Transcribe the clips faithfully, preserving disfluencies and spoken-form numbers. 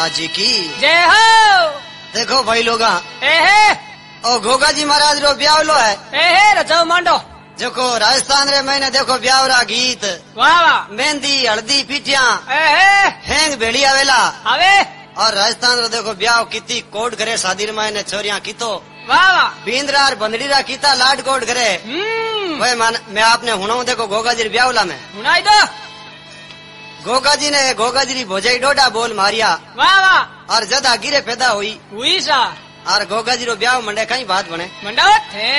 महाराज की जय हो। देखो भाई लोगा एहे ओ गोगा जी महाराज रो ब्यावलो है एहे रचो मांडो देखो राजस्थान रे मैंने देखो ब्यावरा गीत वाह वाह मेहंदी हल्दी पीटिया एहे हैंग भेड़िया वेला आवे और राजस्थान रो देखो ब्याव किती कोड करे शादी मैंने छोरिया कीतो वाह वाह बींद्रा और बंदड़ी रा कीता लाड कोड करे हम्म वह मान मैं आपने हुणाऊ देखो गोगा जी ब्यावला में सुनाई दो गोगा जी ने गोगा जी री भोजाई डोडा बोल मारिया वाह वाह और जद गिरे पैदा हुई हुई सा और गोगा जी रो ब्याव मंडे कई बात बने मंडावत है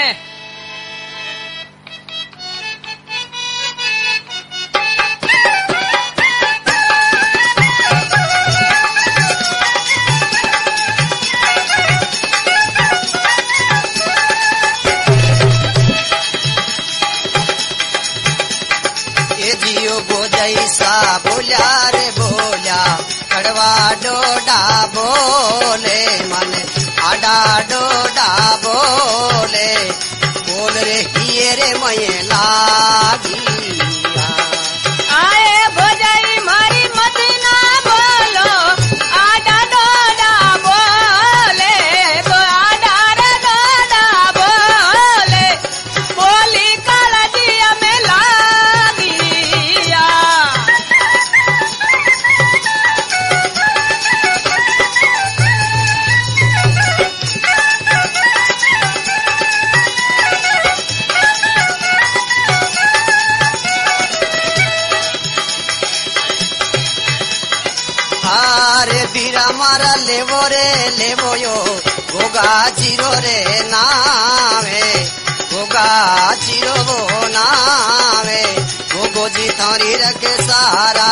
सा बोल्या रे बोल्या कड़वा डोडा बोले मन आडा डोडा बोले बोल रे हिये रे मये लागी आए भोजाई मारी मत ना बोलो आडा डोडा बोले तो आडा रे डोडा बोले बोली काला जिया में लागी रे बीरा मारा लेवो रे लेवो यो गोगा जीरो रे नावे गोगा जीरो वो नावे गोगो जी तारी रखे सारा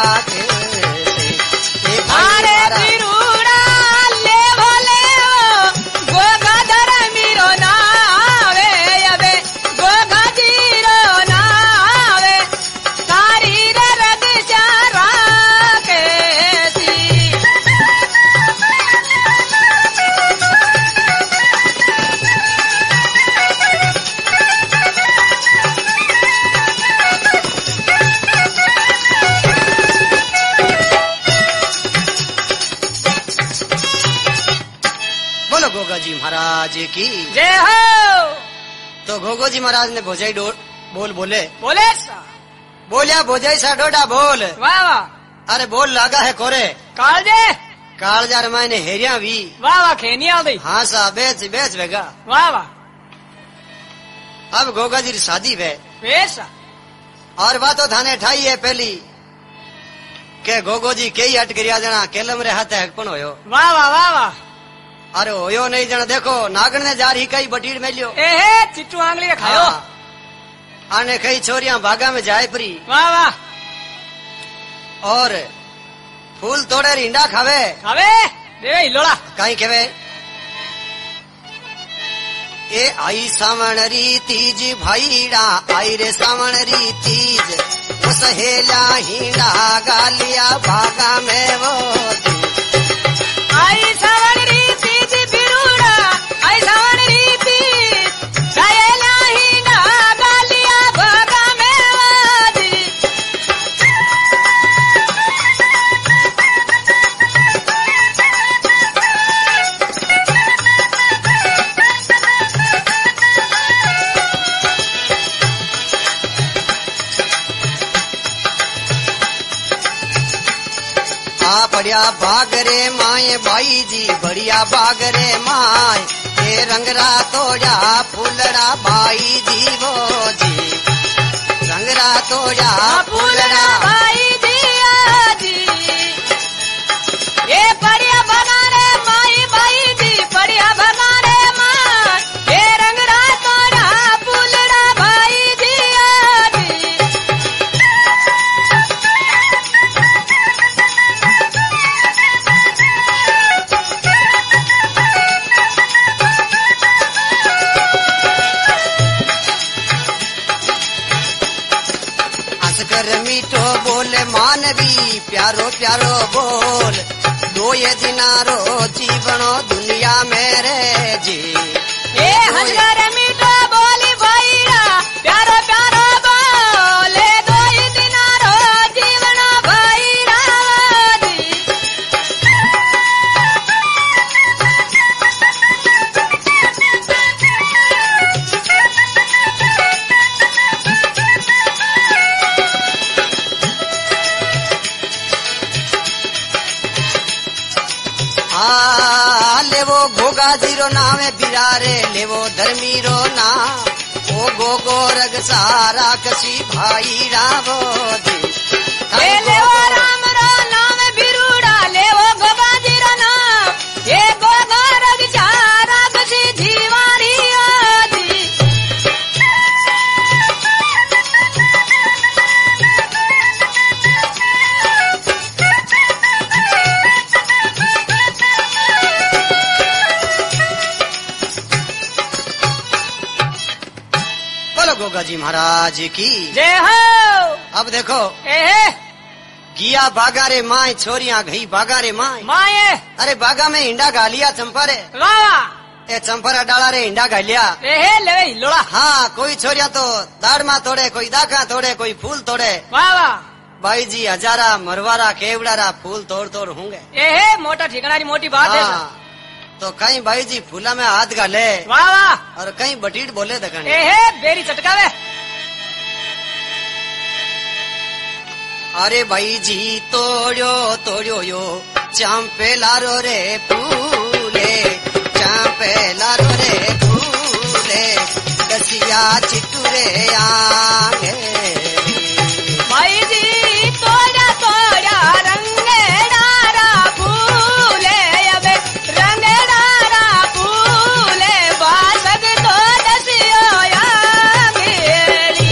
अरे बिरुड़ा लेवो लेवो गोगा धर मीरो नावे अबे गोगा जीरो नावे तारी रे रग चारा गोगा जी महाराज की जय हो। तो गोगो जी महाराज ने भोजाई बोल बोले बोले सा बोलिया भोजाई सा डोडा बोल वाह वाह अरे बोल लगा है कोरे कालजे कालजार मैंने हेरिया भी वाह वाह खेनिया गई हाँ सा बेच बेच वेगा वाह वाह अब गोगा जी शादी वे बेसा और बात तो थाने ठाई है पहली के गोगो जी कई हट करिया जना केलम रे हाथे हकपन होयो वाह वाह वाह वाह अरे होयो नहीं जना देखो नागण ने जार ही कई बटीर में लियो एहे चिट्टू आंगली खायो आने कई छोरियां बागा में जाए परी वाह वाह और फूल तोड़े रिंडा खावे खावे देवे हिलोड़ा कहीं केवे ए आई सावण री तीज भाईड़ा आई रे सावण री तीज वो सहेला हिंडा गालिया बागा में वो आई सावण री तीज बिरुड़ा आई सावण री तीज सहेला हिंडा गालिया बागा में वो बढ़िया बागरे माए भाई जी बढ़िया बागरे माए ये रंगरा तोड़ा फूलड़ा भाई जी वो जी रंगरा तोड़ा फूलड़ा भाई जी जी ये बढ़िया बनारे माई भाई जी बढ़िया बनारे माँ ये रंगरा तोड़ा फूलड़ा भाई जी मीठो बोले मानवी प्यारो प्यारो बोल दो ये दिनारो जीवनो दुनिया मेरे जी ए हंसकर मीठो बोली भैया प्यारो प्यारो बोले दो ही दिनारो जीवनो भैया जी गोगा जीरो नामे बिरारे लेवो धर्मी रो ना ओ गोगो रग सारा कसी भाई रावो दी ए लेवो राम रो नाम बिरुड़ा लेवो गोगा जीरो नाम ये गोगा रग सारा कसी जीवारी आदि गोगा जी महाराज की जय हो। अब देखो ए गिया बागा रे माए छोरियां घई बागा रे माए माए अरे बागा में हिंडा गालिया चंपरे वाह ए चंपरा डाला रे हिंडा गालिया ए ले लोड़ा हाँ कोई छोरिया तो दाढ़ मा तोड़े कोई दाखा तोड़े कोई फूल तोड़े वाह वाह भाई जी हजारा मरवारा केवड़ारा फूल तोड़ तोड़ होंगे ए मोटा ठिकाना मोटी बात है हाँ, तो कहीं भाई जी फूला में हाथ गाले वाह वाह और कहीं बटीट बोले दखने ए बेरी चटकावे अरे भाई जी तोड़ो तोड़ो यो चांपे लारो रे फूले चांपे लारो रे फूले दसिया चिटूरे आगे भाई जी तोड़ा तोड़ा रंगे डारा फूले अबे रंगे डारा फूले बासग तो दसियो या मेरी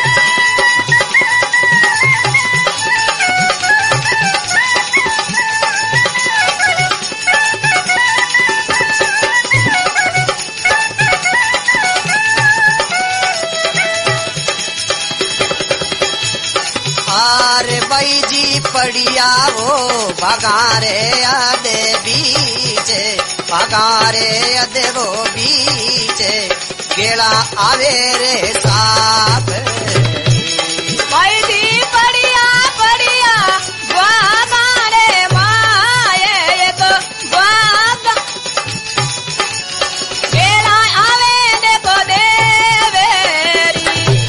अरे भाई जी पड़िया वो भगारे अदे बीचे भगारे अदे वो बीचे केड़ा आवे रे साप भाई जी बढ़िया बढ़िया बागारे माए ये तो बाग केड़ा आवे देखो देवेरी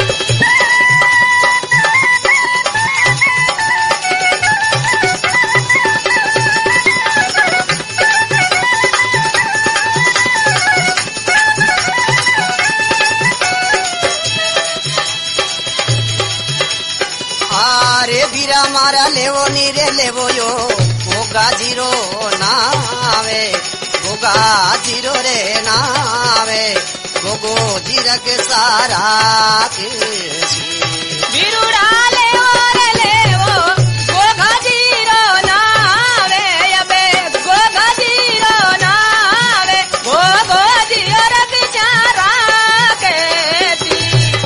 अरे बीरा मारा लेवो नीरे लेवो यो गोगा जीरो नावे गोगा जीरो रे नावे गोगो जीरक सारा कृषि बिरुड़ा लेवो रे लेवो गोगा जीरो नावे अबे गोगा जीरो नावे गोगो जीरो रग चारा केती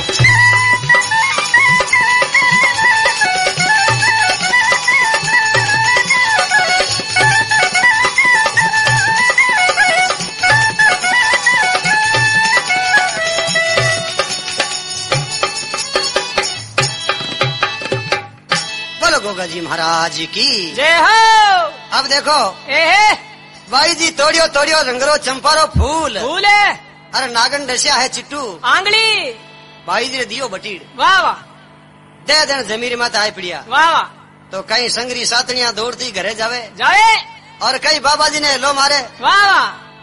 बोलो गोगा जी महाराज की जय हो। अब देखो ए भाई जी तोड़ियो तोड़ियो रंगरो चंपारो फूल फूले अरे नागन डसिया है चिट्टू आंगली भाई जी ने दियो बटीड़ वाह वाह दे दिन जमीर मत आए पड़िया वाह वाह तो कहीं संगरी सातनिया दौड़ती घरे जावे जाए और कहीं बाबा जी ने लो मारे वाह वाह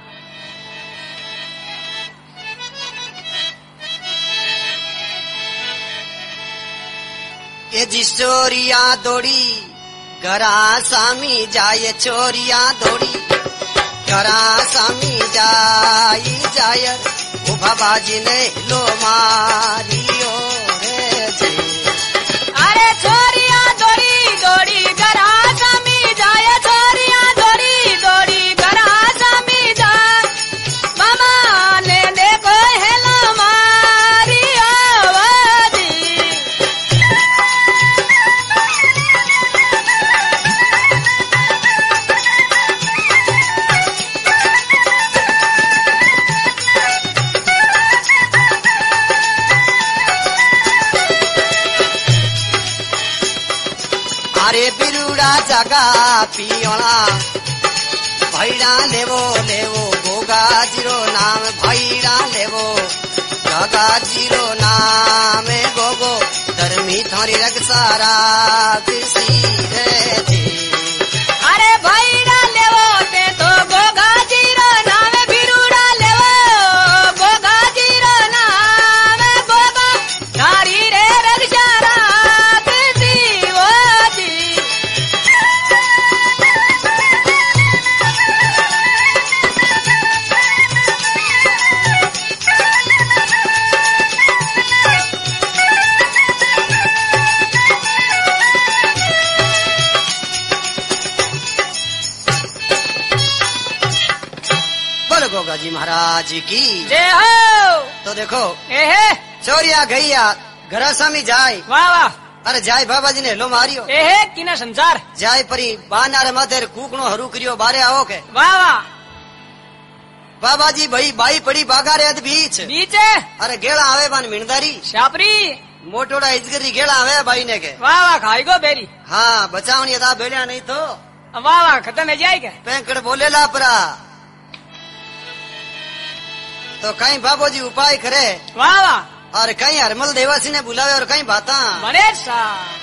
ये जी चोरिया दौड़ी घरा सामी जाए चोरिया दौड़ी घरा सामी जाई जाय ओ बाबा जी ने लो मारियो रे जी अरे छोरिया दौड़ी दौड़ी गरा सामी जाए छोरिया दौड़ी दौड़ी गरा सामी जाए मामा ने देखो हेला मारी आवाजी अरे बिरुड़ा जगा पियोला भैड़ा लेवो लेवो गोगा जीरो नाम भैड़ा लेवो जगा जीरो नाम गोगो धर्मी थोड़ी रग सारा कृषि रे जी अरे भैड़ा लेवो ते तो गोगा जीरो नाम बिरु जी महाराज की जय हो। तो देखो एहे चोरिया गैया घर सामी जाय वाह वाह। अरे जाय बाबा जी ने लो मारियो एहे किना संसार जाय परी बानार माथे कूकणो हरू करियो बारे आओ के वाह वाह। बाबा जी भाई बाई पड़ी बागा रे बीच बीच अरे गेला आवे बान मिणदारी शापरी मोटोड़ा इजगरी गेला आवे बाई ने के वाह वाह खाई गो बेरी हाँ बचावनी था बेलिया नहीं तो वाह वाह खत्म है जाए के पैंकड़ बोले लापरा तो कहीं बाबू जी उपाय करे वाह वाह। और कहीं हरमल देवासी ने बुलावे और कहीं बाता बने सा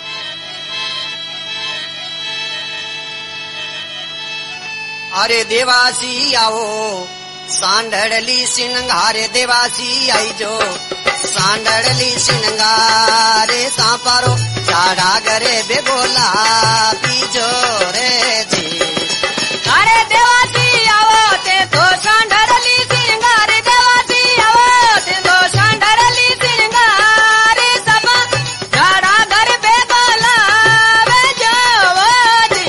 अरे देवासी आओ सांडली सिंगारे देवासी आई जो सांडली सिंगारे सांपारो झाड़ा गरे बेगोला पीजो रे जी। अरे देवासी आवो ते तो सांडली सिंगारे देवासी आवो ते तो सांडली सिंगारे सब झाड़ा घर बेगोला बेजो जी।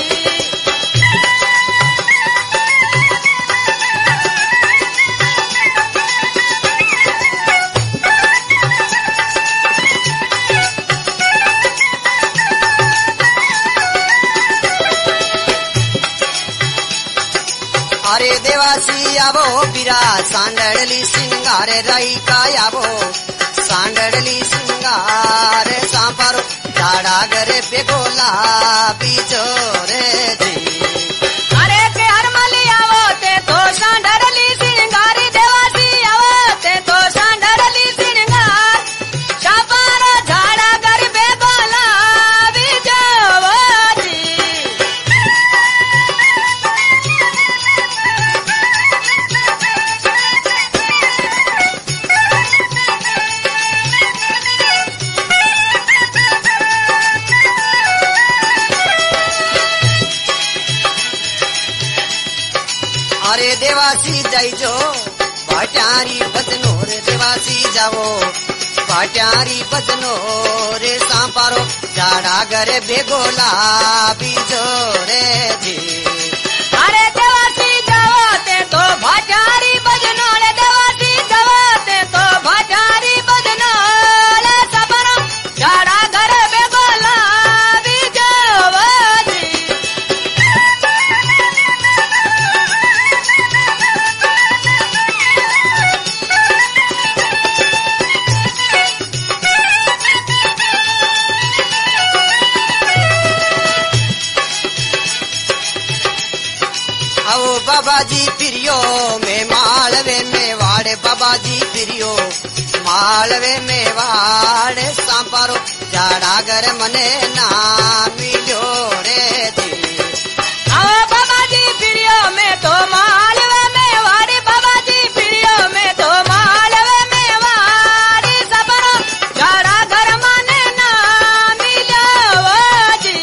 अरे देवासी आवो पीरा सांडली सिंगारे रही का आवो सांडली सिंगारे सांपारो झाड़ा गरे बेगोला पीजो रे जी। अरे के हरमली आवो ते तो सांडली सिंगारी देवासी आवो ते तो सांडली सिंगार शापारो झाड़ा घर बेगोला बीजो जी। अरे देवासी जाइजो भाट्यारी बदनो रे देवासी जाओ भाट्यारी बदनो रे सांपारो झाड़ा गरे बेगोला बीजो रे जी। अरे देवासी जाओ ते तो भाटारी बजनो रे देवासी जाओ ते तो भाटारी बजनो रे सबरो झाड़ा घर बेगोला बीजो जी। आओ बाबा जी प्रियो में मालवे में वाड़े बाबा जी प्रियो मालवे में वाड़े सांपारो झाड़ा गर मने ना मिलो रे जी। आओ बाबा जी प्रियो में तो मालवे में वाड़ी बाबा जी प्रियो में तो मालवे में वाड़ी सबरो झाड़ा घर माने ना मिलो जी।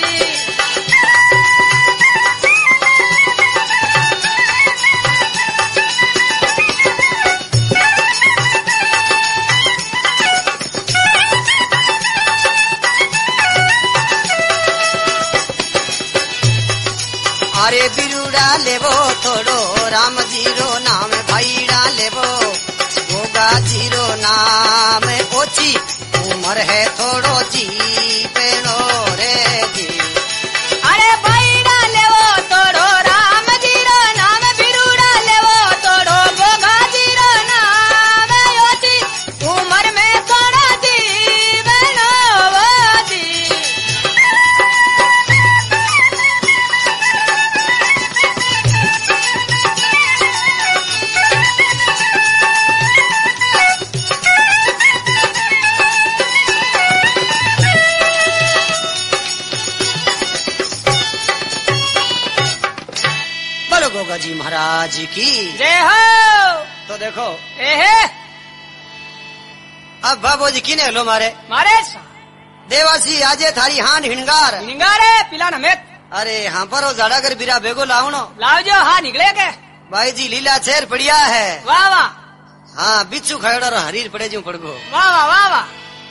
अरे बिरुड़ा लेवो थोड़ो राम जीरो नाम भाईड़ा लेवो गोगा जीरो नाम ओछी उम्र है थोड़ो जी पेनो रे जी। अरे भाईड़ा लेवो तोड़ो राम जीरो नाम बिरुड़ा लेवो तोड़ो गोगा जीरो नाम योची उमर में थोड़ा जीवनो जी। बोलो गोगा जी महाराज की जय हो। तो देखो एहे अब बाबू जी किने लो मारे मारे सा देवासी आजे थारी हान हिणगार निंगारे पिलान हमें अरे हाँ पर वो झाड़ा कर बिरा बेगो लावनो लावजो हाँ निकले के भाई जी लीला चेर पड़िया है वाह वाह हाँ बिच्छू खड़ा और हरीर पड़े जू पड़गो वाह वाह वाह वाह।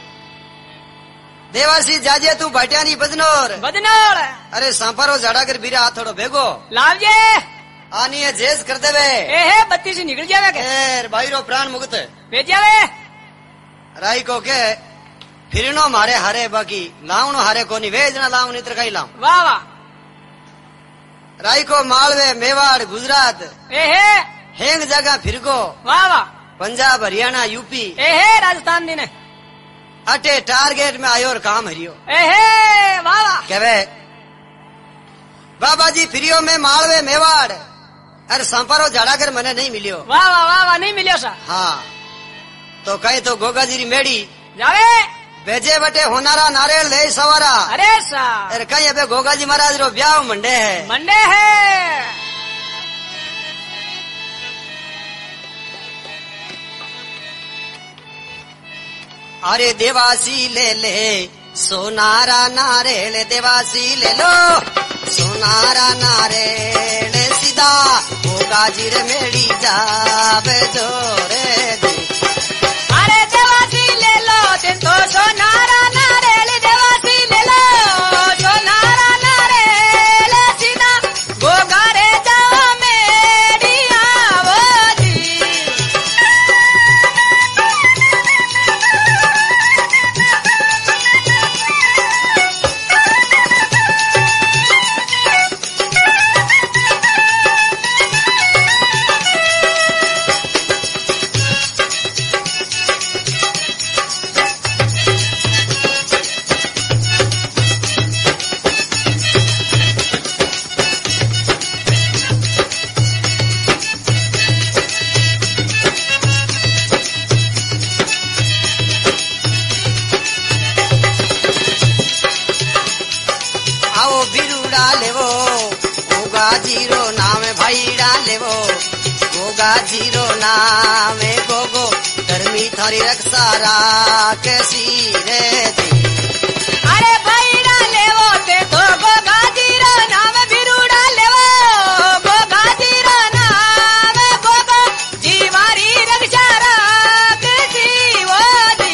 देवासी जाजे तू भाटियानी बदनोर बदनोर अरे सांपारो झाड़ा कर बिरा हाथ थोड़ो भेगो लावजे आनी है जेस कर देवे ए हे बत्ती से निकल जावे के एर भाई रो प्राण मुक्त भेज जावे राई को के फिरनो मारे हारे बाकी लावनो हारे कोनी वेजना लाव नित्र कई लाव वाह वाह राई को मालवे मेवाड़ गुजरात ए हे हेंग जगह फिरको वाह वाह पंजाब हरियाणा यूपी ए हे राजस्थान दिन अटे टारगेट में आयो और काम हरियो ए हे वाह वाह कहवे बाबा जी फिरियो में मालवे मेवाड़ अरे संपरो झाड़ा कर मने नहीं मिलियो वाह वाह वाह वाह नहीं मिलियो सा हाँ तो कहे तो गोगा जी री मेड़ी जावे बेजे बटे होनारा नारियल ले सवारा अरे सा अरे कहीं अबे गोगा जी महाराज रो ब्याह मंडे है मंडे है अरे देवासी ले ले सोनारा नारेल देवासी ले लो सोनारा नारेल सीधा गोगा जी रे मेड़ी जावे जोरे दी अरे देवासी ले लो दिन तो सोनारा नारेल देवासी ले लो सोनारा नारेल सीधा गोगा रे जाओ मेरी आवोजी आओ बिरुड़ा लेवो गोगा जीरो नाम भाई डालेवो गोगा जीरो नाम गोगो धर्मी थारी रक्षा राखसी रे दी अरे भाईड़ा लेवो ते तो गोगा जीरो नाम बिरुड़ा लेवो गोगा जीरो नाम गोगो जीवारी रक्षा राखसी वो जी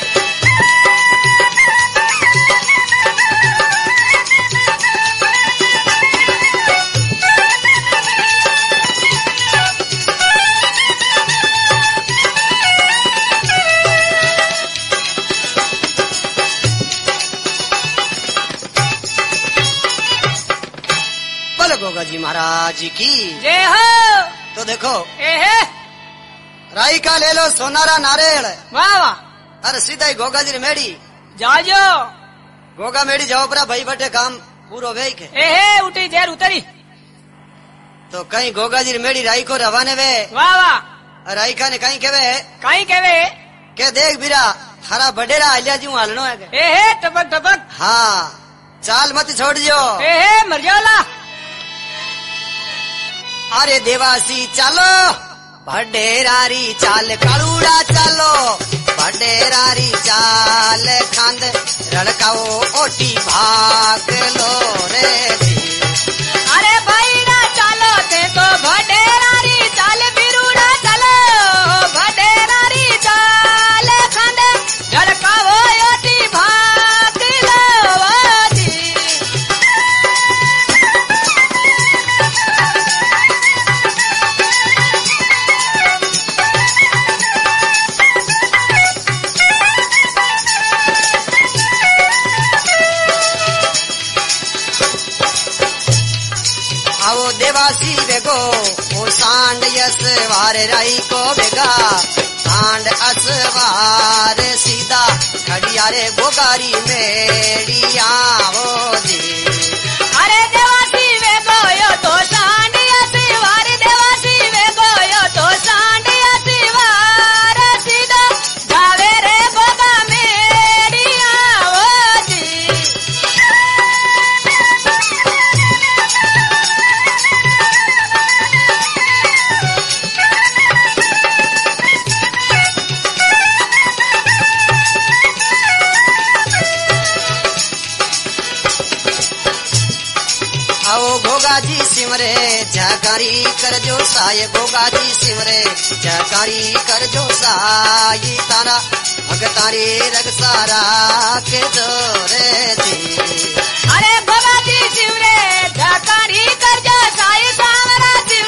बोलो गोगा जी महाराज की जय हो तो देखो ए हे राई का ले लो सोनारा नारियल वाह वाह अरे सीधा ही गोगा जी री मेड़ी जाजो गोगा मेड़ी जाओ परा भाई बटे काम पूरो वे के ए हे उठी जेर उतरी तो कहीं गोगा जी री मेड़ी राई को रवाने वे वाह वाह राई का ने कहीं केवे कहीं केवे के देख बीरा हरा बडेरा आलिया जी हालनो है के? ए हे टपक टपक हाँ चाल मत छोड़ दियो ए हे मरजोला अरे देवासी चालो भडेरारी चाल कालूड़ा चालो भडेरारी चाल खांद रड़काओ ओटी भाग लो रे दी अरे भाईड़ा चालो ते तो भडेरारी चाल बिरुड़ा चलो भडेरारी चाल खांद रड़काओ ओटी भाग लो जी आओ देवासी बेगो ओ सांड यसवार राई को बेगा सांड असवार सीधा खड़ियारे गोगारी मेड़ी आवो जी अरे देवासी वे गोयो तो सांडिया सिवार देवासी वे गोयो तो सांडिया सिवार सीधा जावे रे गोगा मेरी आवो जी आओ गोगा जी सिमरे जयकारी कर जो साय गोगा जी सिमरे जयकारी कर जो साई तारा भगतारे रग सारा के जोरे दी अरे गोगा जी शिवरे जयकारी कर जो साई सावरा शिव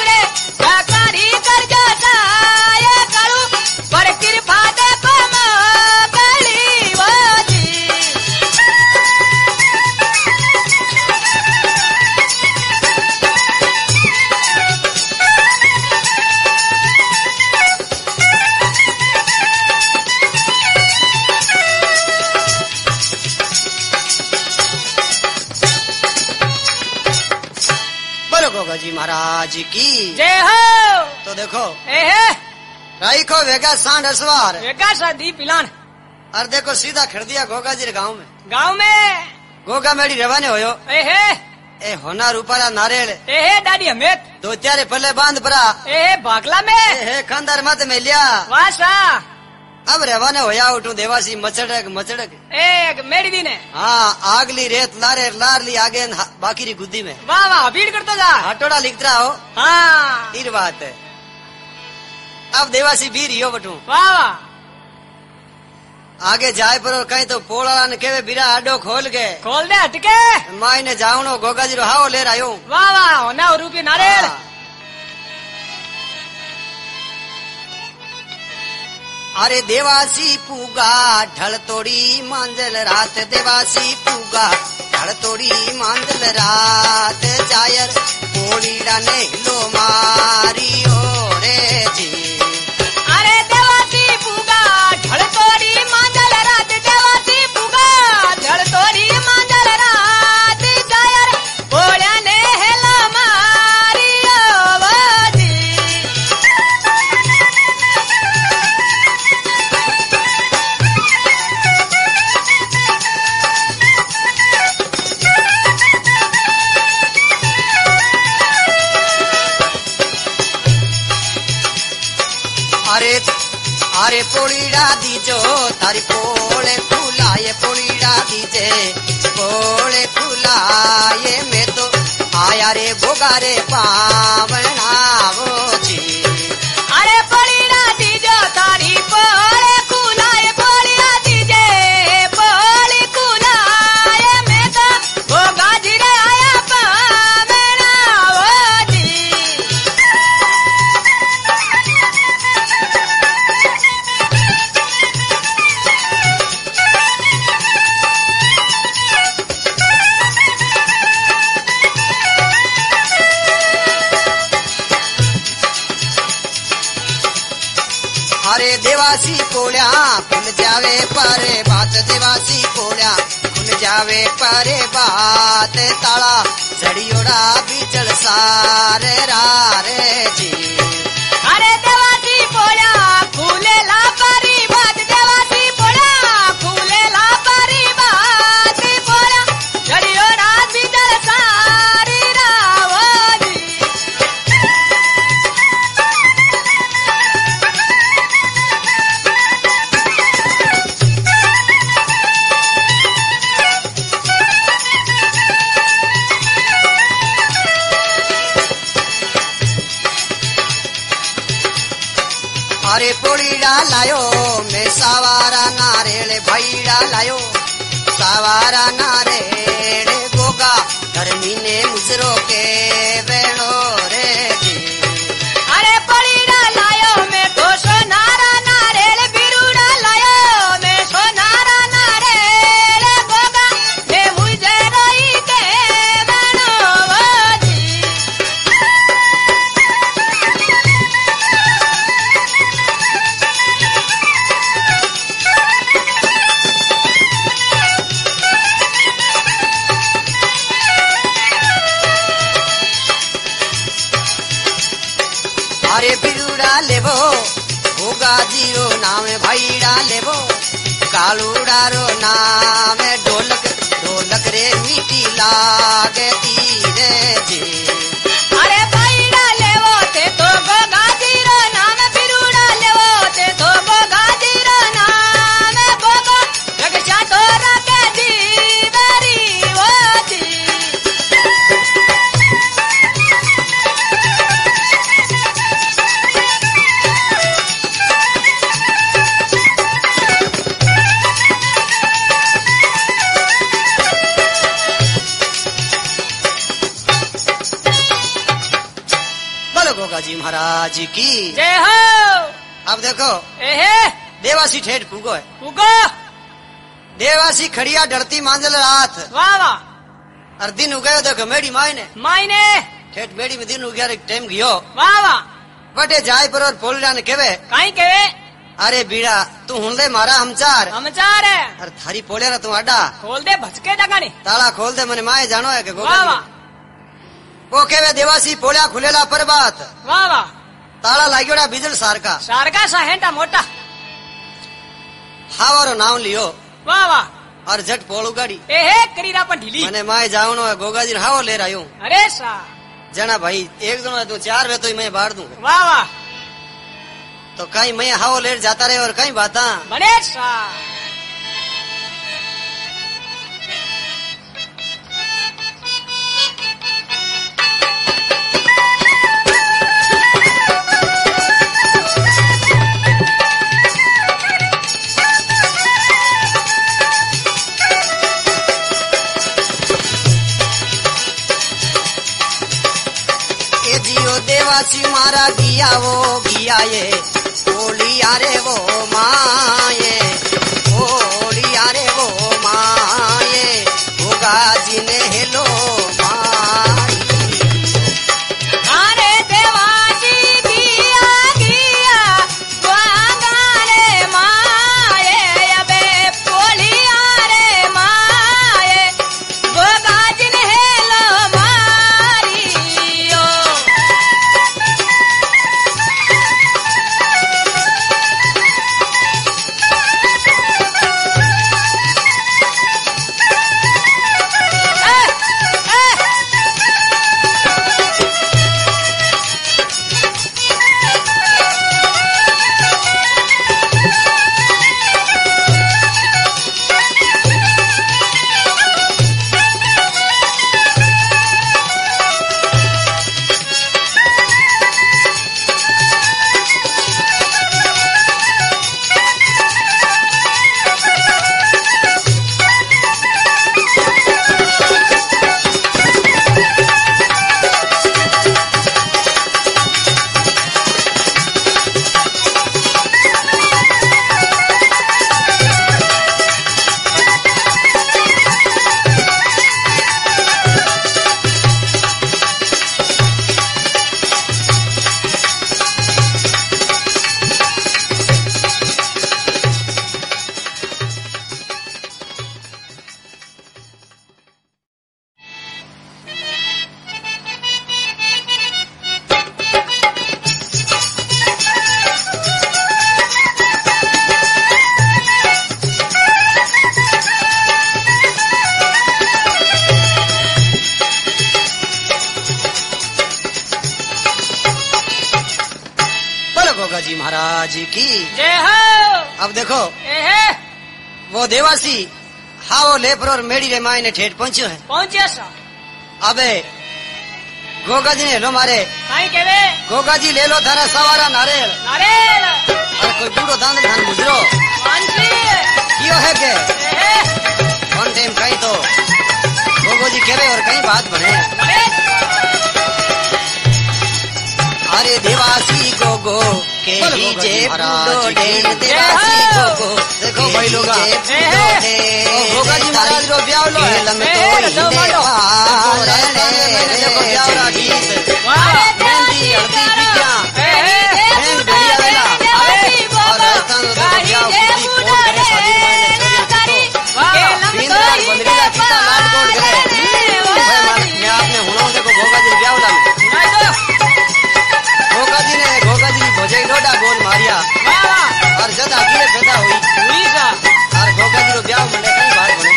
गोगा जी महाराज की जय हो। तो देखो ए है राई को वेगा सांड असवार वेगा शादी पिलान और देखो सीधा खड़ दिया गोगा जी गांव में। गांव में गोगा मेरी रवाने होयो ए है ए होना रूपारा नारेल ए है दादी हमेत दो चारे पल्ले बांध परा ए है बागला में ए हे खंदर मत में लिया वासा अब रवाने होया उठू देवासी मचड़क मचड़क ए मेरी दी ने हाँ आगली रेत लारे लार ली आगे न बाकी री गुद्दी में वाह वाह भीड़ करतो जा हटोड़ा लिख रहा हो हाँ तीर बात है। अब देवासी बीर यो बटू वाह वाह आगे जाए पर कहीं तो पोला ने केवे बिरा आडो खोल के खोल दे हटके माई ने जावनो गोगा जी रो हाओ ले रहा वाह वाह होना रूपी नारेल अरे देवासी पूगा ढल तोड़ी मांजल रात देवासी पूगा ढल तोड़ी मांजल रात जायर पोलीड़ा ने लो मारी ओ रे जी। अरे देवासी पूगा ढल तोड़ी मांजल रात देवासी पूगा ढल तोड़ी मांजल रात जायर पोलिया ने हेलो मारी ओ जी। अरे अरे पोलीड़ा दीजो तारी पोले फुलाए पोलीड़ा दीजे पोले फुलाए में तो आया रे गोगा रे पावना वो जी। अरे पोलीड़ा दीजो तारी पोले फुलाए पोलीड़ा दीजे पोली फुलाए में तो गोगा जी रे आया पावना वो जी। अरे देवासी पोल्या खुल जावे परे बात देवासी पोल्या खुल जावे परे बात ताला जड़ियोड़ा बीचल सारे रारे जी। अरे देवासी पोळ्या फुलेला परी बात देवासी पोळ्या फुलेला परी बात पोळ्या जडियो रात भीतर सारी रावजी। अरे पोलीड़ा लायो मैं सावारा नारेल भैड़ा लायो सावारा नारेल गोगा गर्मी ने मुजरो के बेड़ो रे जी। अरे पळीडा लायो मैं तो सोनारा नारेल बिरुडा लायो मैं सोनारा नारेल गोगा हे मुझे रोई के बनोवजी। अरे बिरुड़ा लेबो गोगा जीरो नाम भैड़ा लेबो कालूड़ा रो नाम ढोलक ढोलक रे मीठी लागे तीरे जी। अरे पळीडा लेवो ते तो गोगा जीरो नाम बिरुडा लेवो ते तो गोगा जीरो नाम गोगा रक्षा तो रखे जीवरी वोजी। बोलो गोगा जी महाराज की जय हो। अब देखो एहे देवासी ठेठ फूगो है उगो देवासी खड़िया डरती मांजल रात वाह वाह और दिन उगयो देखो मेरी माई ने मायने ठेठ मेड़ी में दिन उग्या टाइम गयो वाह वाह बटे जाय पर और पोलीड़ा ने केवे काई केवे अरे बीड़ा तू हुन ले मारा हमचार हमचार है अरे थारी पोलेरा तू अड्डा खोल दे भचके जगानी ताला खोल दे मने माए जानो है के गोगा वाह जी। वाह वो केवे देवासी पोलिया खुलेला परबात वाह वाह ताला लाग्योड़ा बिजल सारका सारका सा हेंटा मोटा हावारो नाम लियो वाह वाह और झट पोल उगाड़ी ए हे करीरा पण ढीली मने माय जावनो है गोगाजी ने हावो ले रायो अरे सा जना भाई एक जनो है तो चार वे तो मैं बाढ़ दूं वाह वाह तो कहीं मैं हावो ले जाता रहे और कहीं बाता बड़े सा देवासी मारा गिया वो गिया ये ओलिया रे वो माये ओलिया रे वो माये गोगाजी ने हेलो माई अरे देवासी गिया गिया गोगाले माये अबे पोलिया रे माये गोगाजी ने हेलो मारियो गोगाजी महाराज की जय हो अब देखो ए हे वो देवासी हावो लेपर और मेड़ी रे मायने ठेठ पहुंचो है पहुंचे सा अबे गोगाजी ने लो मारे काई केवे गोगाजी ले लो थारा सवारा नारेल नारेल और कोई बूढ़ो दान धान गुजरो मानसी कियो है के ए हे वन टाइम कहीं तो गोगोजी केवे और कहीं बात बने अरे अरे देवासी गोगो के डीजे बूढ़ो डेन देवासी गोगो देखो भाई लोग गोगाजी महाराज रो ब्याह लो है लंग तो ही देखो ब्याह रा गीत मेहंदी हल्दी पिटिया हैंग बढ़िया वेला और राजस्थान रो ब्याह पूरी कोड करे शादी में छोरी तो तीन लाख बंदरी का कितना लाड कोड करे मैं आपने हुनों देखो गोगाजी ब्याह ला में गोगाजी ने गोगाजी की भोजई लोडा गोल मारिया और जद अकेले पैदा हुई हुई सा और गोगाजी रो ब्याह मंडे कई बार बने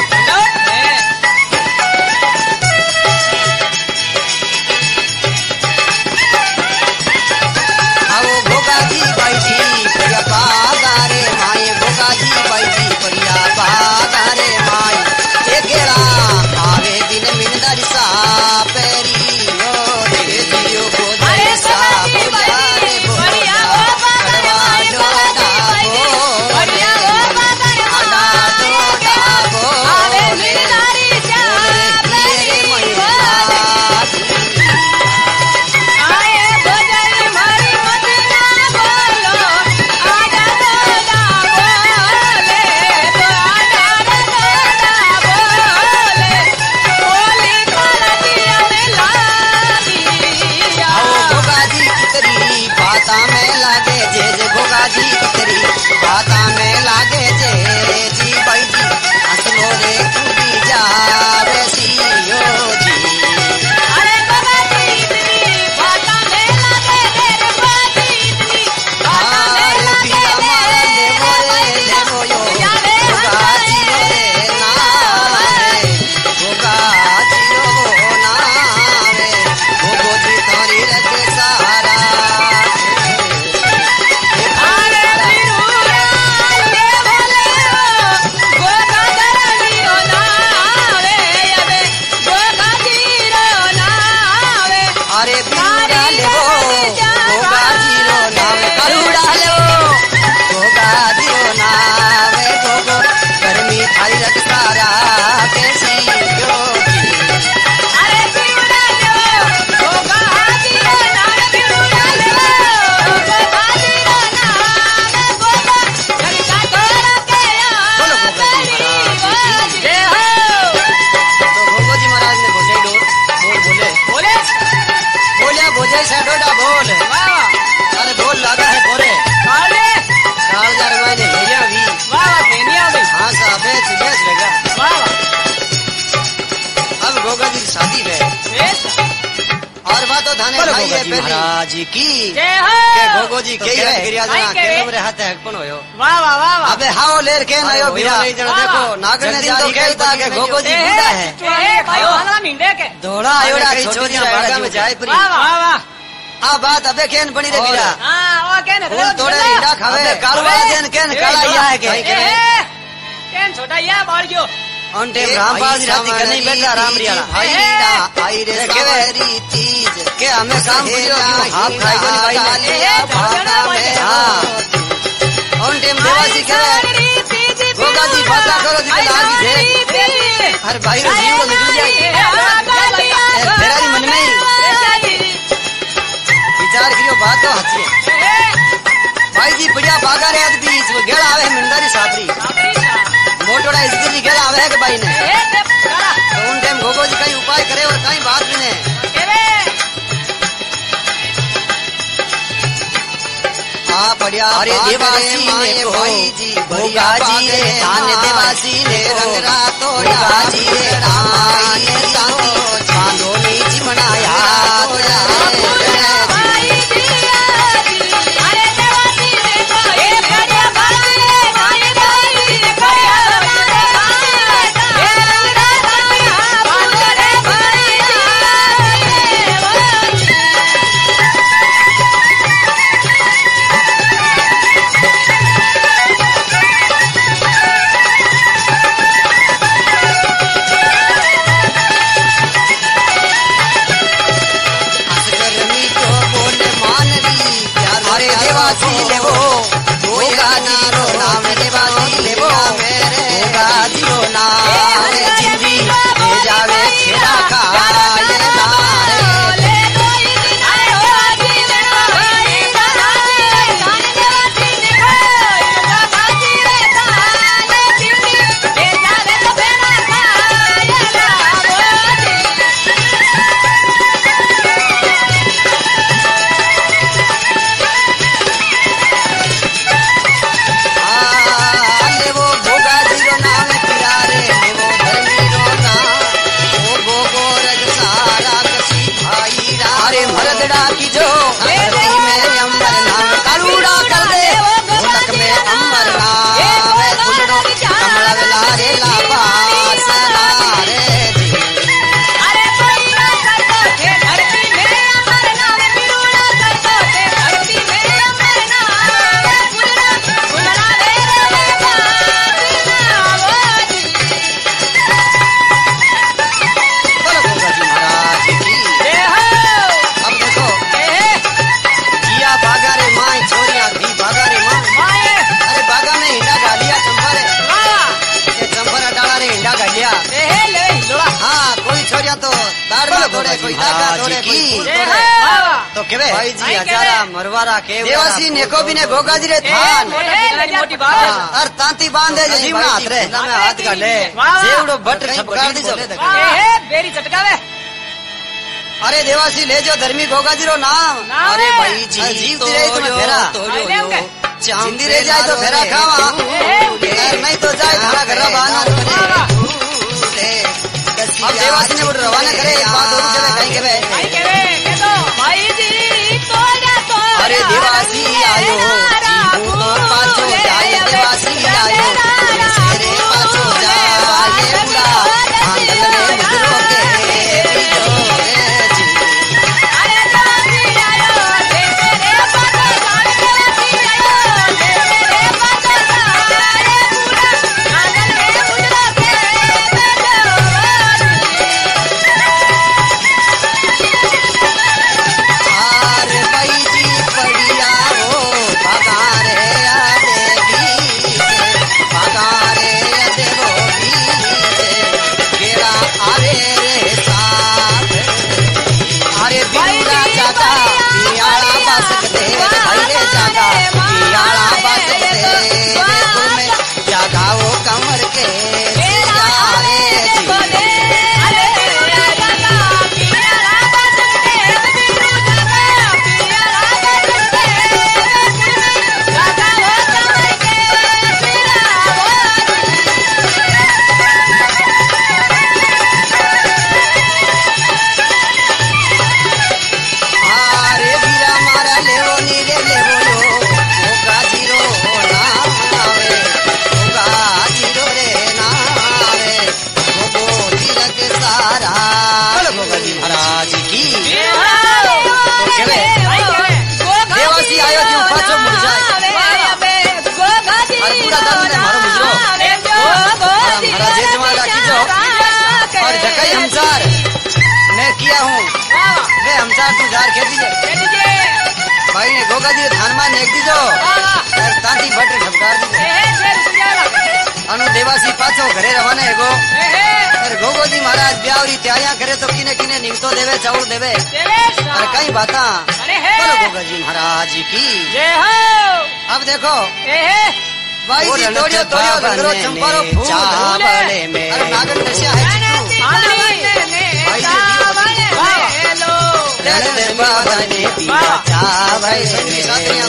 गोगा जी की शादी है और बात तो थाने बोलो खाई गोगा है जी पहली महाराज की जय हो के गोगो जी तो के क्या है गिरिया जना आई के के रे? मेरे हाथ है कौन होयो वाह वाह वाह वाह अबे हाओ लेर के नयो अरे बिरा नहीं जना देखो देखो, नागर ने जल्दी तो तो कहता कहीं के गोगो जी ए, बूढ़ा है ए, भाई हमारा मिंडे के धोड़ा आयोड़ा कई छोटियां छोटियां बागा में बागा जाए परी वाह वाह वाह आ बात अबे केन बनी रे और- बिरा हाँ ओ केन फूल तोड़े इंडा खावे अबे कालवा अबे, देन केन ए, काला या है के ए, ए, केन छोटा या बाढ़ गयो ऑन टाइम रामपाल जी राती करने बैठा राम रियाला भाई दा, आई रे देखे वे। सावरी तीज के हमें काम करियो कि हाफ खाई को नहीं भाई ने ए, भागना भाई। हां ऑन टाइम देवासी के गोगा जी बाता करो जी के लागी से हर भाई रो जीव को निकल जाए ए, फेरारी मन में ही विचार करियो बात तो हची है भाई जी बढ़िया बागा रे आज बीच में गेड़ा आवे मंदारी सापरी मोटोड़ा इसके लिए गेड़ा आवे है के भाई ने तो उन टाइम गोगो जी कई उपाय करे और कई बात भी ने आ बढ़िया अरे देवासी ने को भाई जी भोगा जी रे धान धान देवासी ने रंग रातो भोगा जी रे रामायण ने तांतो चांदो नीच मनाया गर्मी तो बोले मान ली प्यार अरे देवासी ले वो भोगा जी रो नाम देवासी ले वो भोगा जी रो नाम जिंदगी ले जावे खेड़ा खाए नारे ले वो भोगा जी रो नाम प्यारे ले वो धर्मी रो नाम ओ गोगो रग सारा कसी भाई रा अरे मरदड़ा की जो धरती में अमर नाम करूड़ा कर दे ढोलक में अमर नाम फुलड़ो कमल लारे लापा सलारे बोलो गोगा जी महाराज की अब देखो जिया भागा रे माए छोरिया भी भागा रे माए अरे बागा में हिंडा डालिया चंपा रे ये चंपरा डाला रे हिंडा डालिया हाँ कोई छोरिया तो दाड़ में दौड़े कोई दागा दौड़े कोई फूल दौड़े तो केवे भाई जी हजारा मरवारा के देवासी नेको भी ने गोगा जी रे थान मोटी बात और तांती बांधे जो जीवना हाथ रे में हाथ गाले वाह। जेवड़ो बट छपकार दी जो बेरी चटकावे अरे देवासी ले जो धर्मी गोगा जी रो नाम नाम अरे है। भाई जी जीव रहे तुम्हें फेरा आई देव के। जिंदी रह जाए तो फेरा खावा और नहीं तो जाए धारा घर बहाना अब देवासी ने वो रवाना करे एक बात और चले कहीं के बे भाई के वे के तो भाई जी तोड़ा तो अरे देवासी आयो जीवू तो पाछो जाए देवासी आयो तेरे पाछो जाए पूरा आंगन में मुद्रो के बीजो रे जी अरे देवासी आयो तेरे पाछो जाए देवासी आयो तेरे पाछो जाए पूरा आंगन में मुद्रो के आरे भाई जी बढ़िया हो बागा तारा बोलो गोगा जी महाराज की देवासी आयो जी पाछो मुड़ जाए और पूरा दर्द ने मारो मुजरो महाराज जी जमाला कीजो और जकई हमसार ने किया हूँ वे हमसार तू जार खेल दीजिए भाई ने गोगा जी धान मान एक दीजो और तांती बटर ठपकार दीजिए अनु देवासी पाछो घरे रवाने है गो और गोगो जी महाराज ब्यावरी तैयारियां करे तो किने किने निमतो देवे चाउल देवे और कई बाता बोलो गोगा जी महाराज की जय हो। अब देखो भाई जी बोलत तोड़ियो तोड़ियो बाबा रंगरो ने चंपारो ने फूल चावले में अरे नागन नशिया है रणत बाबा ने पिया चावल में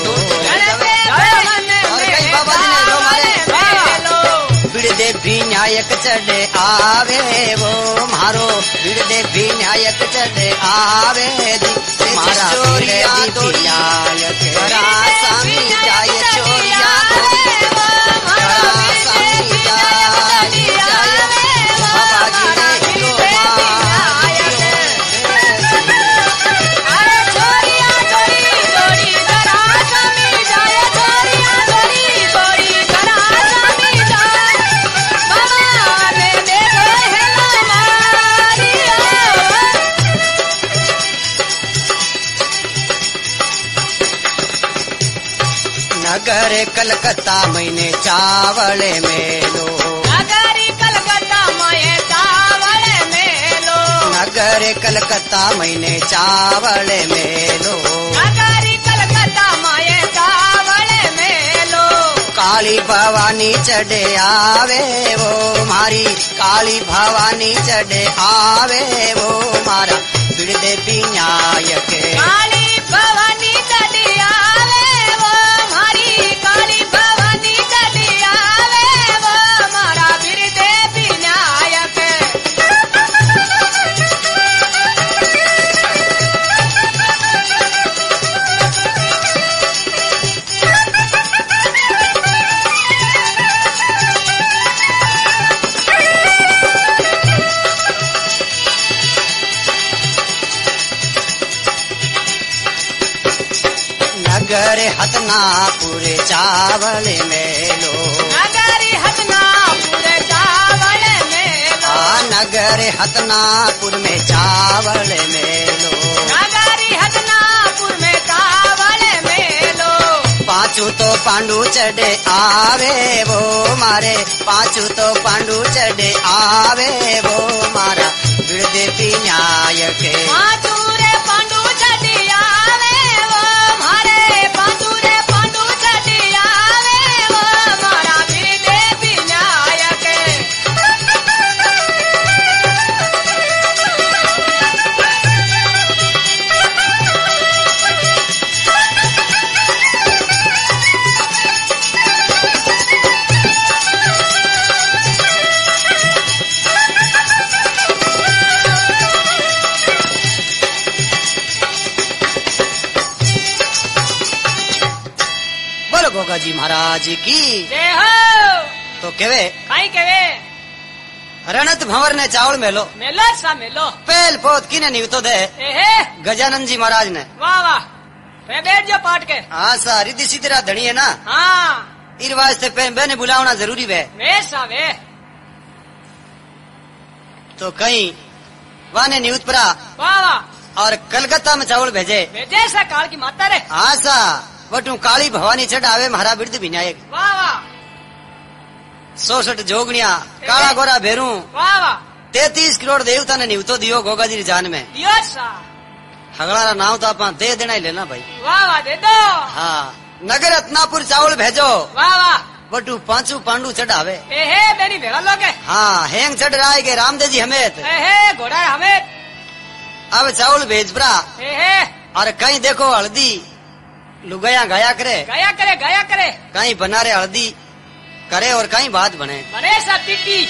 और कई बाबा जी ने रो मारे बिड़दे भी न्यायक चढ़े आवे वो मारो बिड़दे भी न्यायक चढ़े आवे जी मारा चोरिया बिड़दे तो भी न्यायक बड़ा सामी जाए चोरिया बड़ा सामी जाए जाए बाबा जी ने रो नगर कलकत्ता मैंने चावल मेलो नगरी कलकत्ता में चावल मेलो नगर कलकत्ता मैंने चावल मेलो नगरी कलकत्ता में चावल मेलो काली भवानी चढ़े आवे वो मारी काली भवानी चढ़े आवे वो मारा बिड़दे भी न्यायक काली भवानी चली आवे वो हमारी काली भवानी चली आवे वो हमारा बिरदे विनायक नगर हतनापुर चावल मेलो नगरी हसनापुर चावल मेलो आ नगर हतनापुर में चावल मेलो नगरी हसनापुर में चावल मेलो पांचू तो पांडु चढ़े आवे वो मारे पांचू तो पांडु चढ़े आवे वो मारा बिड़दे भी न्यायक पांचूरे पांडु चली आवे वो हमारे पांचूरे पांडु चली आवे वो हमारा बिरदे विनायक बोलो गोगा जी महाराज की जय हो। तो केवे काई केवे रणत भंवर ने चावल मेलो मेलो सा मेलो पहल पोत किने निवतो दे एहे गजानंद जी महाराज ने वाह वाह पे बैठ जो पाट के हाँ सा रिद्धि सिद्धि रा धनी है ना हाँ इस वास्ते पे बहने बुलावना जरूरी है वे सा वे तो कहीं वाने नियुत परा वाह वाह और कलकत्ता में चावल भेजे भेजे सा काल की माता रे हाँ सा बटू काली भवानी चढ़ावे महारा बिरद विनायक वाह वाह सोसठ जोगनिया काला गोरा भेरू वाह वाह तैतीस करोड़ देवता ने निवतो दियो गोगा जी री जान में यो सा हगड़ा रा नाव तो आप दे देना ही लेना भाई वाह वाह दे दो हाँ नगर रत्नापुर चावल भेजो वाह वाह बटू पांचू पांडू चढ़ावे एहे बेनी भेड़ा लोगे हाँ हेंग चढ़ रहा है के रामदेव जी हमें एहे घोड़ा हमें अब चावल भेज परा एहे और कहीं देखो हल्दी लुगाया गाया करे गया करे गया करे कहीं बनारे हल्दी करे और कहीं बात बने बने सा टिट्टी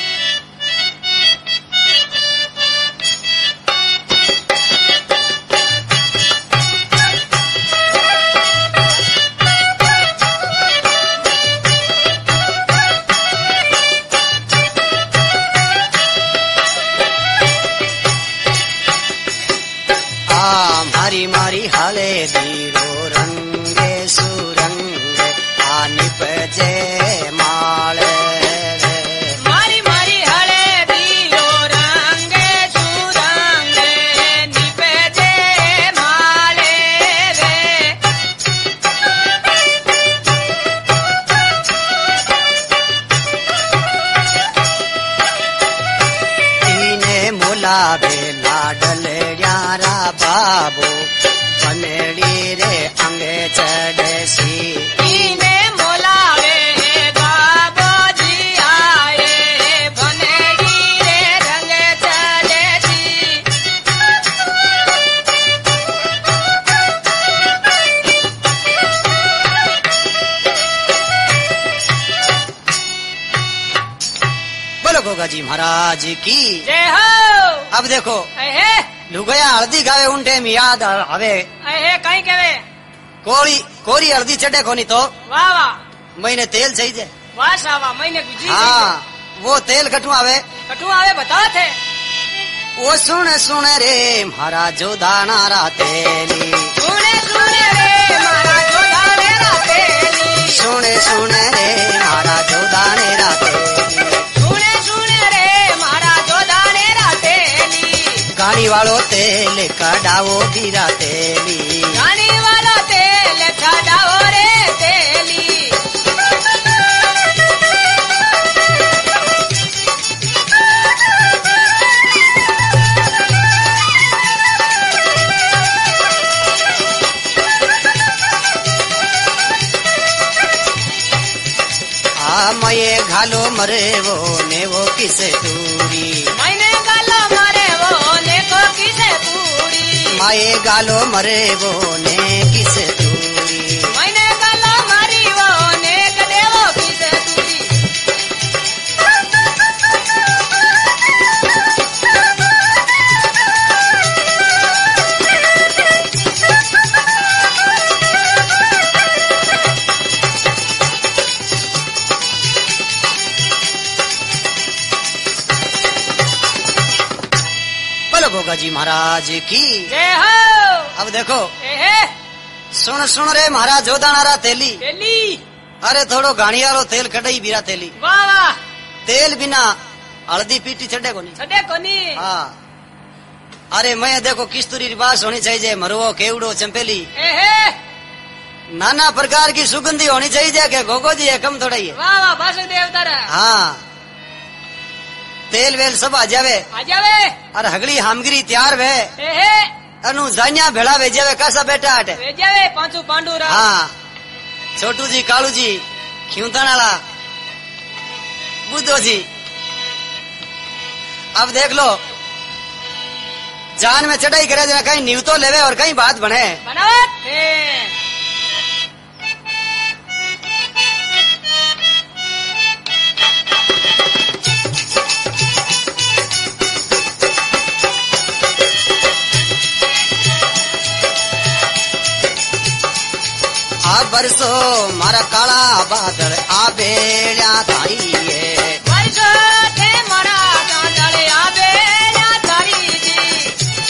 मारी मारी हाले दीरो रंगे सुरंगे आनी पजे माले मारी मारी हले दीरो रंगे सुरंगे निपजे माले रे तीने मोलावे लाडल यारा बाबू बनेड़ी रे अंगे चढ़सी ईने मोलावे बाबो जी आए बनेगी रे रंग चले जी बोलो गोगा जी महाराज की। जय हो अब देखो अहे लुगया हल्दी गावे उन टाइम याद आवे अहे कहीं केवे कोरी कोरी हल्दी चढ़े कोनी तो वाह वाह महीने तेल चाहिए। वाह शावा महीने गुजी हाँ वो तेल कटू आवे कटू आवे बता थे वो सुन सुन रे महाराज जो दाना रा तेली सुने सुने रे मारा जो दाने रातेली सुन सुन रे महाराज जो दाने रा तेली सुने सुने रे मारा जो दाने रातेली गाड़ी वालो तेल कडावो बीरा तेली गानी वाला तेल छाड़ाओ रे तेली आ मये घालो मरे वो ने वो किसे दूरी मैंने गालो मारे वो ने को किसे पूरी माये गालो मरे वो ने किसे दूरी मैंने गालो मारी वो ने कदे वो किसे पूरी बोलो गोगा जी महाराज की। जय हो अब देखो एहे सुन सुन रे महाराज जो दाना रा तेली तेली अरे थोड़ो गाणी वालो तेल कटाई बीरा तेली वाह वाह तेल बिना हल्दी पीटी चढ़े कोनी। छड़े कोनी हाँ अरे मैं देखो किस्तूरी री बास होनी चाहिए मरवो केवड़ो चंपेली एहे नाना प्रकार की सुगंधी होनी चाहिए के गोगो जी है कम थोड़ा ही है। वाह वाह वासुदेव तारा हाँ तेल वेल सब आ जावे आ जावे और हगली हामगिरी तैयार वे एहे अनु जानिया भेड़ा वे जावे कैसा बेटा हटे। वे जावे पांचू पांडू रा हाँ छोटू जी कालू जी खियूतानाला बुद्धो जी अब देख लो जान में चढ़ाई करे जरा कहीं नीव तो लेवे और कहीं बात बने। बनावत है आ बरसो मारा काला बादल आ बेड़ा थारी वर्षो थे मरा कांदल आवे या तारी जी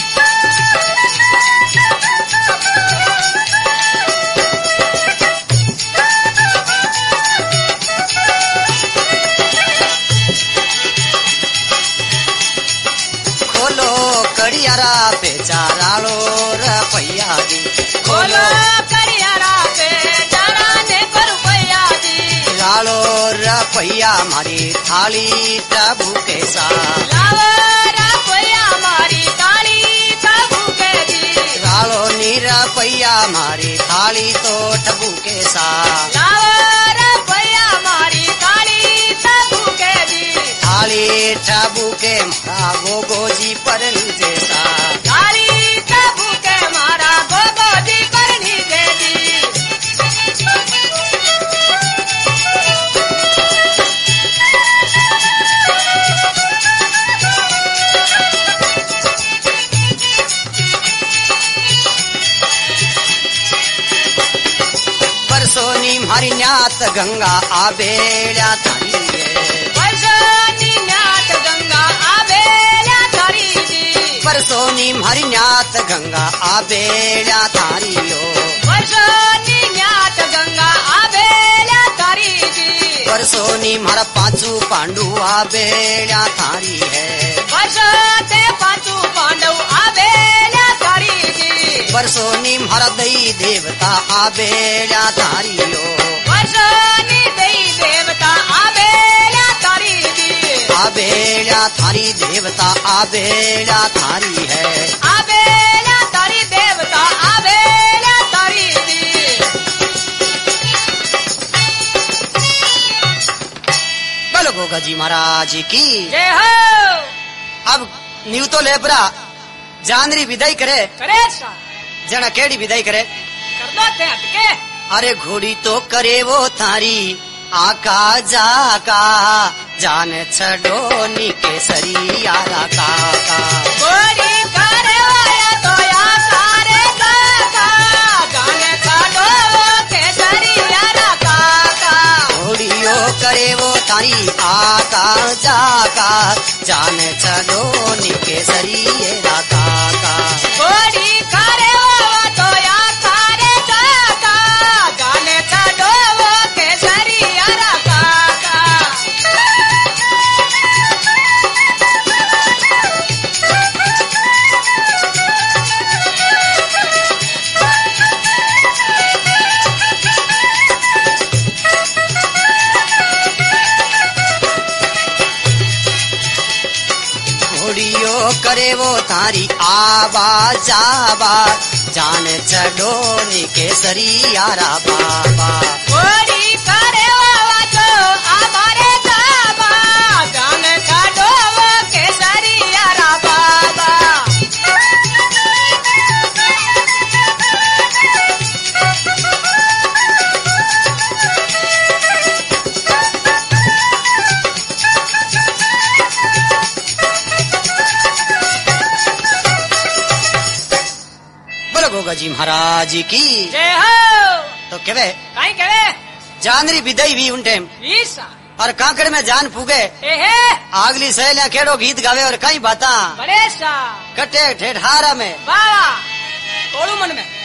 खोलो कड़ियारा बेचारालो रपैया दी खोलो करियारा पे जारा ने पर रुपया दी रालो रपैया मारी थाली टबू के साथ लावा रुपया मारी ताली प्रभु के दी रालो नीर पैया मारी थाली तो टबू के साथ लावा रुपया मारी ताली प्रभु के दी थाली टबू के मारा गोगो जी पर जैसा ताली प्रभु के मारा गोगो दी करनी दे दी परसोनी मारी न्यात गंगा आबेड़ा थाली वर्षोनी नाथ गंगा आवेला तारी जी परसोनी मारी न्यात गंगा आबेल्या थारियो वर्षोनी न्यात गंगा आबेल्या तारी जी परसोनी मारा पांचू पांडू आबेल्या थारी है वर्ष ते पाचू पांडव आबेल्या तारी जी परसोनी मारा दई देवता आबेल्या थारियो वर्षोनी देई देवता आबेल्या तारी जी आबेल्या थारी देवता आबेल्या थारी है आबेल्या तारी देवता आबेल्या तारी जी बोलो गोगा जी महाराज की जय हो अब न्यू तो लेबरा जानरी विदाई करे करे सा जना केड़ी विदाई करे कर दो ते हटके अरे घोड़ी तो करे वो थारी आका जाका जान छड़ो नी केसरिया काका गोरी करे वाया तो या सारे काका जाने छाड़ो केसरिया रा काका घोड़ियो करे वो थारी आका जाका जान छड़ो नी केसरिया काका गोरी करे वाया तो या सारे काका जाने छाड़ो केसरिया रा काका घोड़ियो करे वो थारी आबा जाबा जान छड़ो नी केसरिया बाबा गोरी करे वाया तो आबारे जाबा जाने छाड़ो केसरिया रा बाबा बोलो गोगा जी महाराज की जय हो तो केवे काई करे जानरी विदाई भी उन टाइम ईसा और काकड़ में जान फूगे एहे आगली सहेलियां केड़ो गीत गावे और कई बाता बड़े सा कटे ठेठारा में बाबा तोड़ू मन में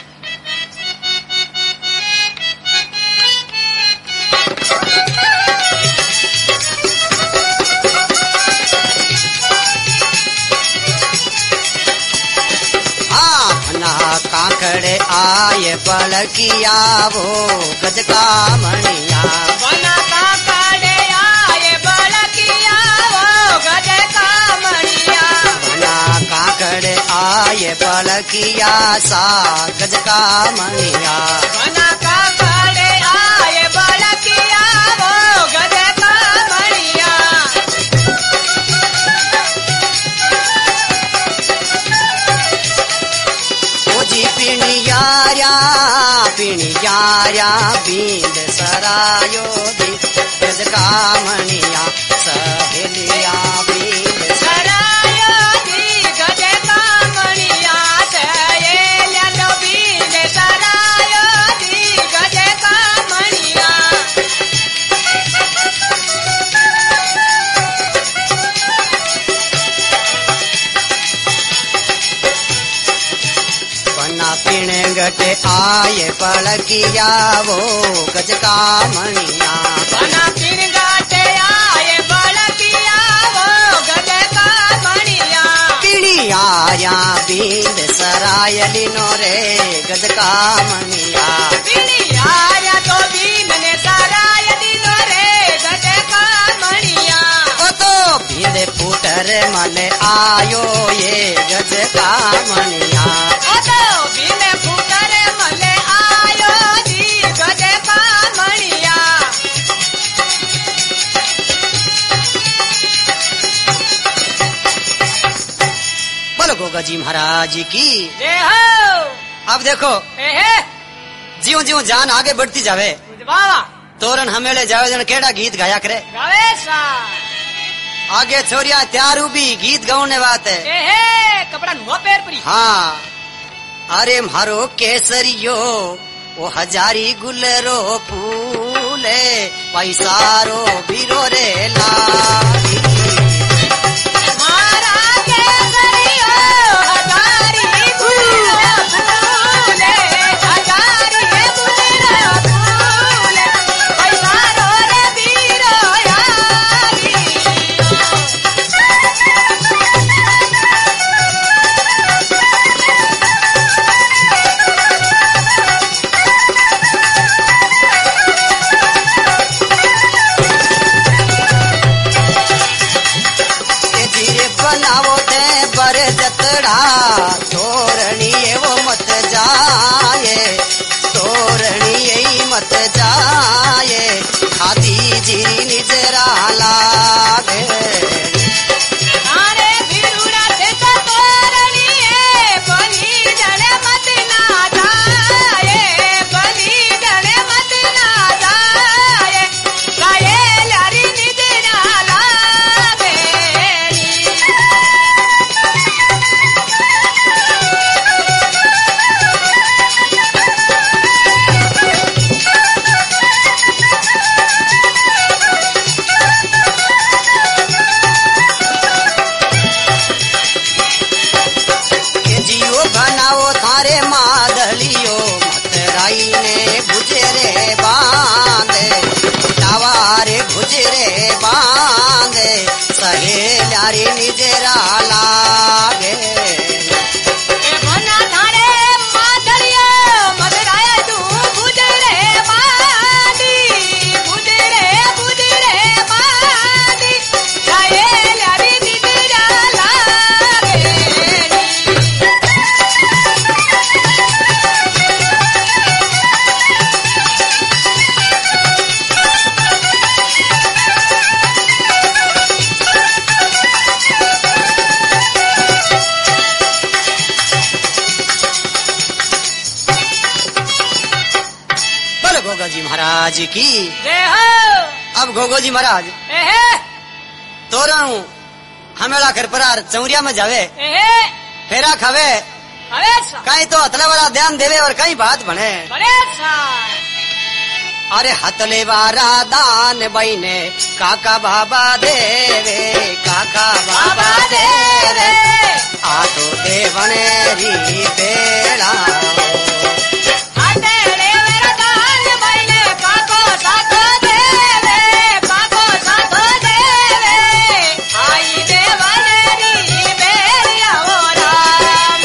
काकड़े आए पलकिया वो गज का मणिया बना काकड़े आए बड़किया वो गज का मणिया भला काकड़े आए पलकिया सा गज का मणिया बना काकड़े आए बड़किया वो गज का मणिया ओ जी पिणियारा पिणियारा बींद सरायो भी गज का मणिया सहेलिया बींद सरायो दी गज का मणिया सहेलिया लो बीन सरायो दी गज का मणिया बना पिण गटे आए पलकिया वो गज का मणिया बना पिन गाटे आए बड़किया वो गज का मणिया पिणियारा बींद सरायली नो रे गज का मणिया पिणियारा तो बीन ने सराय दिनो रे गज का मणिया ओ तो बींद पुटर मले आयो ये गज का मणिया ओ तो बीन फूटर मले आयो दी गज का मणिया बोलो गोगा जी महाराज की जय हो अब देखो एहे ज्यो ज्यो जान आगे बढ़ती जावे बाबा तोरण हमेले जावे जन केड़ा गीत गाया करे गावे सा आगे छोरिया त्यारू भी गीत गाने बात है एहे कपड़ा नुआ पैर परी हाँ अरे मारो केसरियो ओ हजारी गुलरो फूले पैसारो बिरो रे लागी मारा केसरियो रे मादलियो मतराई ने गुजरे बांधे टावा रे गुजरे बांधे सहेल्या रे निजरा लागे ए बना थारे मादलियो मदराय तू गुजरे बांधी गुजरे गुजरे बांधी सहेल्या रे निजरा लागे बोलो गोगा जी महाराज की। जय हो अब गोगो जी महाराज एहे तोरण हमेला कर परार चौरिया में जावे एहे फेरा खावे अरे सा कहीं तो हथला वाला ध्यान देवे और कहीं बात बने बड़े सा अरे हथले वारा दान बहिने काका बाबा देवे काका बाबा देवे आ तो देवने री बेड़ा आतेरे मेरा दान बइले काको साको देवे काको साको देवे आई देवनेरी बेरिया ओ राम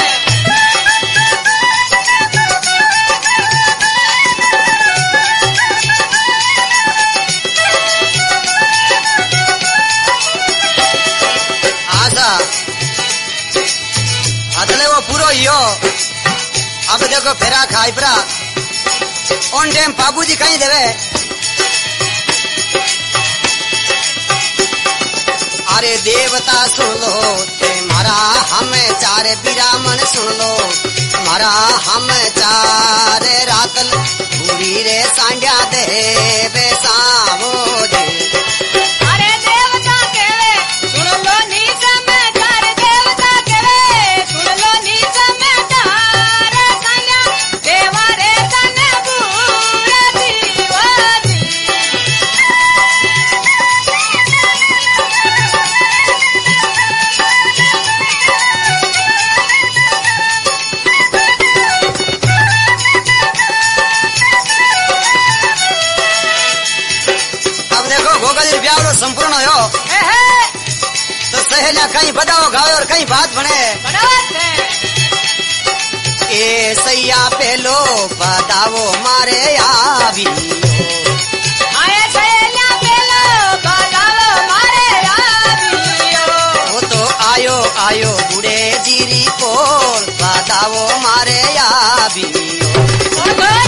आशा हथले वो पूरो यो अब देखो फेरा खाई परा ऑन टाइम बाबू जी कहीं देवे अरे देवता सुन लो ते मारा हमें चार बिरामन सुन लो मारा हम चार रातल पूरी रे सांड्या देवे सावो दे अरे देवता केवे सुन लो नीच में चार देवता केवे सुन लो नीच में चार कन्या देवा रे तने पूरा जीवती अब देखो गोगा जी ब्याह संपूर्ण हो एहे तो सहेलियां कहीं बजाओ गावे और कहीं बात बने बनावत है ए सैया पेलो बदावो मारे आवी आए सहेलिया पेलो बगालो मारे आवियो वो तो आयो आयो बुढ़े जीरी पोल बदावो मारे आवी ओ तो